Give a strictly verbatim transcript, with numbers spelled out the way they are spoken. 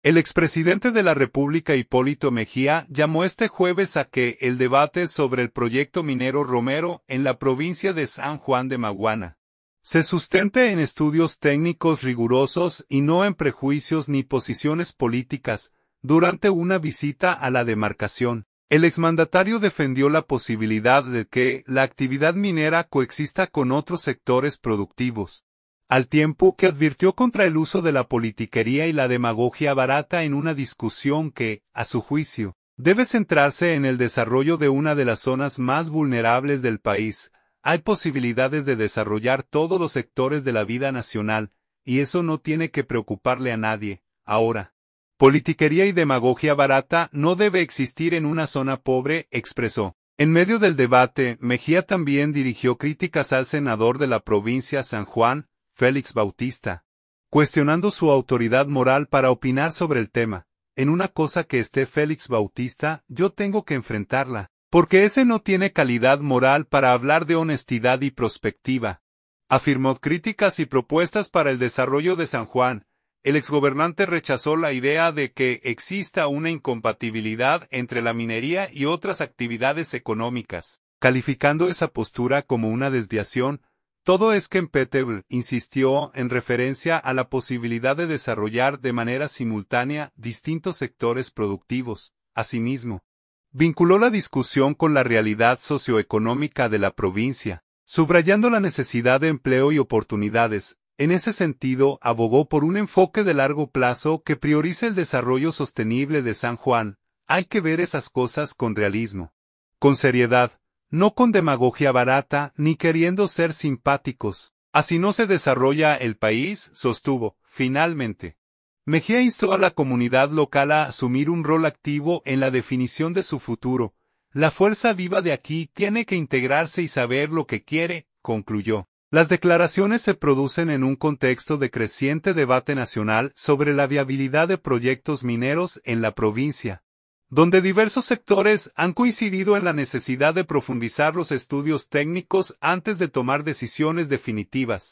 El expresidente de la República Hipólito Mejía llamó este jueves a que el debate sobre el proyecto minero Romero en la provincia de San Juan de Maguana se sustente en estudios técnicos rigurosos y no en prejuicios ni posiciones políticas. Durante una visita a la demarcación, el exmandatario defendió la posibilidad de que la actividad minera coexista con otros sectores productivos, al tiempo que advirtió contra el uso de la politiquería y la demagogia barata en una discusión que, a su juicio, debe centrarse en el desarrollo de una de las zonas más vulnerables del país. Hay posibilidades de desarrollar todos los sectores de la vida nacional, y eso no tiene que preocuparle a nadie, ahora. Politiquería y demagogia barata no debe existir en una zona pobre, expresó. En medio del debate, Mejía también dirigió críticas al senador de la provincia San Juan, Félix Bautista, cuestionando su autoridad moral para opinar sobre el tema. En una cosa que esté Félix Bautista, yo tengo que enfrentarla, porque ese no tiene calidad moral para hablar de honestidad y prospectiva. Afirmó críticas y propuestas para el desarrollo de San Juan. El exgobernante rechazó la idea de que exista una incompatibilidad entre la minería y otras actividades económicas, calificando esa postura como una desviación. Todo es que Empetebl insistió en referencia a la posibilidad de desarrollar de manera simultánea distintos sectores productivos. Asimismo, vinculó la discusión con la realidad socioeconómica de la provincia, subrayando la necesidad de empleo y oportunidades. En ese sentido, abogó por un enfoque de largo plazo que priorice el desarrollo sostenible de San Juan. Hay que ver esas cosas con realismo, con seriedad, no con demagogia barata ni queriendo ser simpáticos. Así no se desarrolla el país, sostuvo. Finalmente, Mejía instó a la comunidad local a asumir un rol activo en la definición de su futuro. La fuerza viva de aquí tiene que integrarse y saber lo que quiere, concluyó. Las declaraciones se producen en un contexto de creciente debate nacional sobre la viabilidad de proyectos mineros en la provincia, donde diversos sectores han coincidido en la necesidad de profundizar los estudios técnicos antes de tomar decisiones definitivas.